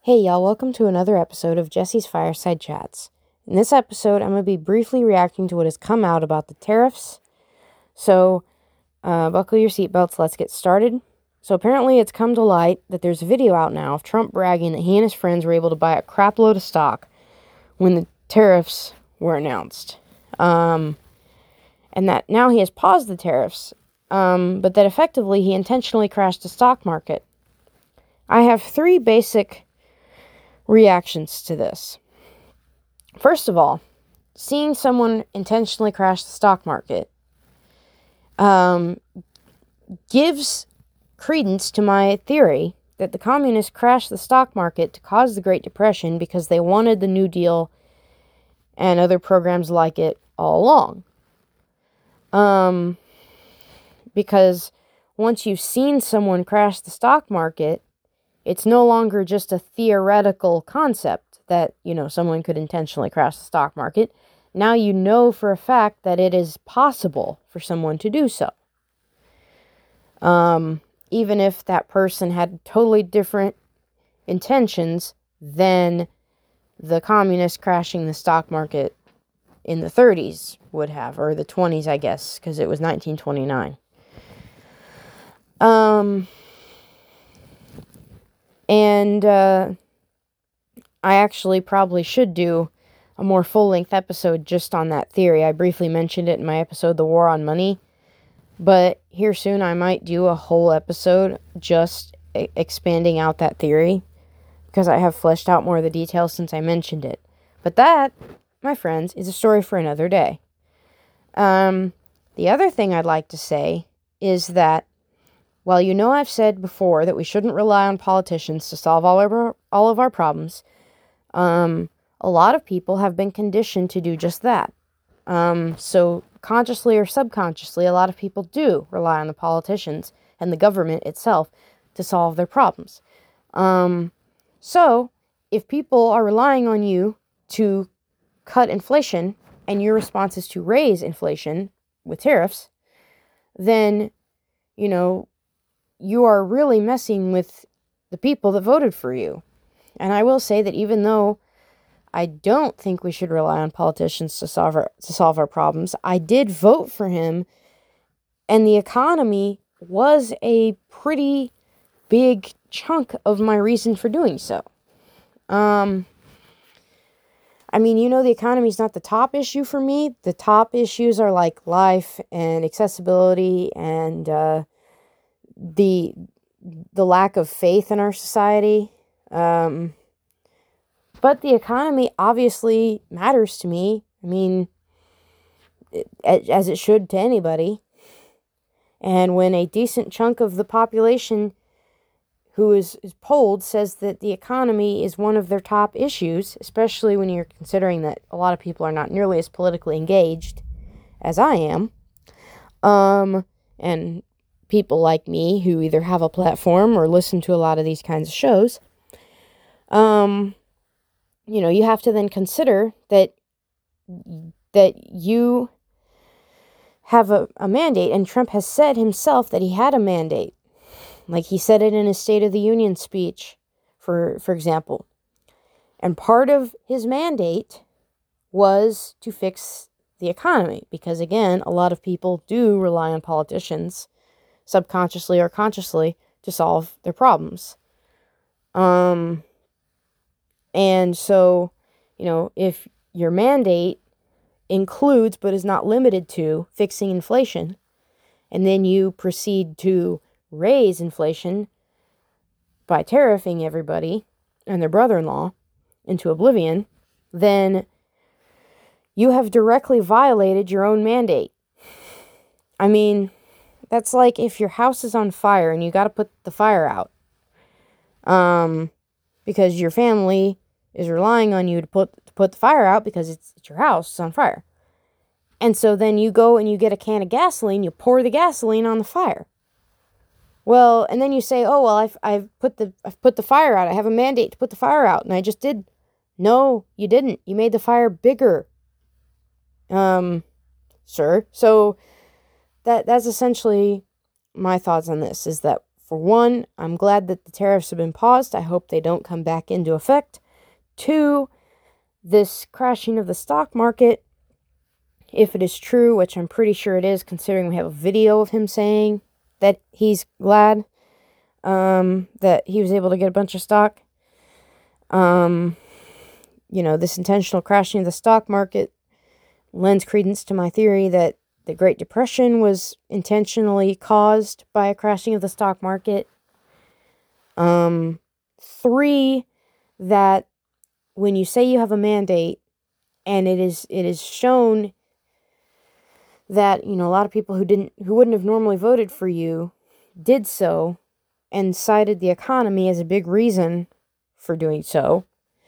Hey y'all, welcome to another episode of Jesse's Fireside Chats. In this episode, I'm going to be briefly reacting to what has come out about the tariffs. So, buckle your seatbelts, let's get started. So apparently it's come to light that there's a video out now of Trump bragging that he and his friends were able to buy a crap load of stock when the tariffs were announced. And that now he has paused the tariffs, but that effectively he intentionally crashed the stock market. I have three basic reactions to this. First of all, seeing someone intentionally crash the stock market gives credence to my theory that the communists crashed the stock market to cause the Great Depression because they wanted the New Deal and other programs like it all along. Because once you've seen someone crash the stock market, it's no longer just a theoretical concept that, someone could intentionally crash the stock market. Now you know for a fact that it is possible for someone to do so. Even if that person had totally different intentions than the communists crashing the stock market in the 30s would have, or the 20s, I guess, because it was 1929. And I actually probably should do a more full-length episode just on that theory. I briefly mentioned it in my episode, The War on Money. But here soon I might do a whole episode just expanding out that theory, because I have fleshed out more of the details since I mentioned it. But that, my friends, is a story for another day. The other thing I'd like to say is that while I've said before that we shouldn't rely on politicians to solve all of our problems, a lot of people have been conditioned to do just that. So consciously or subconsciously, a lot of people do rely on the politicians and the government itself to solve their problems. So if people are relying on you to cut inflation and your response is to raise inflation with tariffs, then, you are really messing with the people that voted for you. And I will say that even though I don't think we should rely on politicians to solve our problems, I did vote for him, and the economy was a pretty big chunk of my reason for doing so. The economy is not the top issue for me. The top issues are like life and accessibility and the lack of faith in our society. But the economy obviously matters to me. As it should to anybody. And when a decent chunk of the population who is polled says that the economy is one of their top issues, especially when you're considering that a lot of people are not nearly as politically engaged as I am, and people like me who either have a platform or listen to a lot of these kinds of shows, you have to then consider that you have a mandate, and Trump has said himself that he had a mandate. Like he said it in his State of the Union speech, for example. And part of his mandate was to fix the economy, because again, a lot of people do rely on politicians, subconsciously or consciously, to solve their problems. And so, if your mandate includes but is not limited to fixing inflation, and then you proceed to raise inflation by tariffing everybody and their brother-in-law into oblivion, then you have directly violated your own mandate. That's like if your house is on fire and you got to put the fire out, because your family is relying on you to put the fire out because it's your house, it's on fire. And so then you go and you get a can of gasoline, you pour the gasoline on the fire. Well, and then you say, "Oh, well, I've put the fire out. I have a mandate to put the fire out, and I just did." No, you didn't. You made the fire bigger, sir. So that's essentially my thoughts on this. Is that For one, I'm glad that the tariffs have been paused. I hope they don't come back into effect. Two, this crashing of the stock market, if it is true, which I'm pretty sure it is, considering we have a video of him saying that he's glad that he was able to get a bunch of stock. This intentional crashing of the stock market lends credence to my theory that the Great Depression was intentionally caused by a crashing of the stock market. Three, that when you say you have a mandate and it is shown that, a lot of people who wouldn't have normally voted for you did so and cited the economy as a big reason for doing so,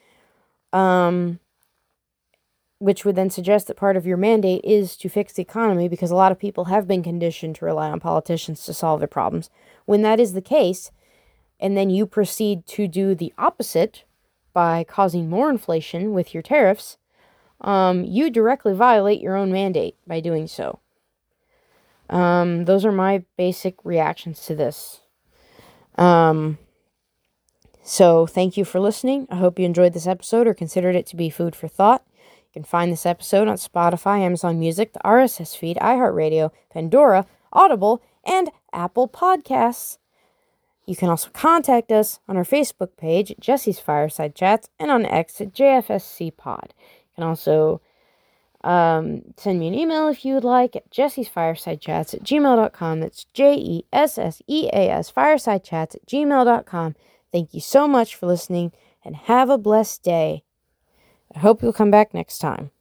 which would then suggest that part of your mandate is to fix the economy because a lot of people have been conditioned to rely on politicians to solve their problems. When that is the case, and then you proceed to do the opposite by causing more inflation with your tariffs, you directly violate your own mandate by doing so. Those are my basic reactions to this. So thank you for listening. I hope you enjoyed this episode or considered it to be food for thought. You can find this episode on Spotify, Amazon Music, the RSS feed, iHeartRadio, Pandora, Audible, and Apple Podcasts. You can also contact us on our Facebook page at Jesse's Fireside Chats and on X at JFSC Pod. You can also send me an email if you would like at jessesfiresidechats@gmail.com. That's JESSEAS firesidechats@gmail.com. Thank you so much for listening and have a blessed day. I hope you'll come back next time.